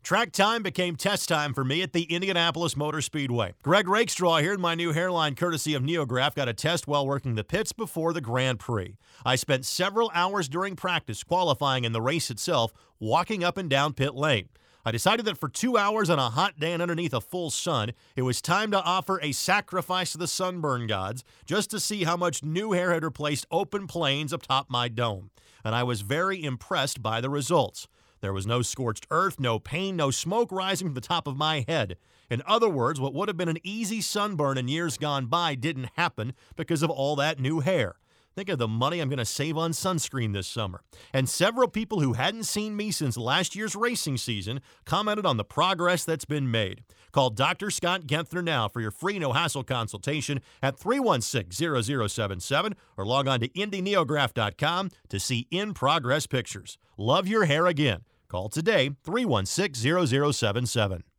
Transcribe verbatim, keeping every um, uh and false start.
Track time became test time for me at the Indianapolis Motor Speedway. Greg Rakestraw here in my new hairline courtesy of Neograph got a test while working the pits before the Grand Prix. I spent several hours during practice qualifying in the race itself, walking up and down pit lane. I decided that for two hours on a hot day and underneath a full sun, it was time to offer a sacrifice to the sunburn gods just to see how much new hair had replaced open plains atop my dome. And I was very impressed by the results. There was no scorched earth, no pain, no smoke rising from the top of my head. In other words, what would have been an easy sunburn in years gone by didn't happen because of all that new hair. Think of the money I'm going to save on sunscreen this summer. And several people who hadn't seen me since last year's racing season commented on the progress that's been made. Call Doctor Scott Genthner now for your free no-hassle consultation at three one six, zero zero seven seven or log on to Indy Neograph dot com to see in-progress pictures. Love your hair again. Call today, three one six, zero zero seven seven.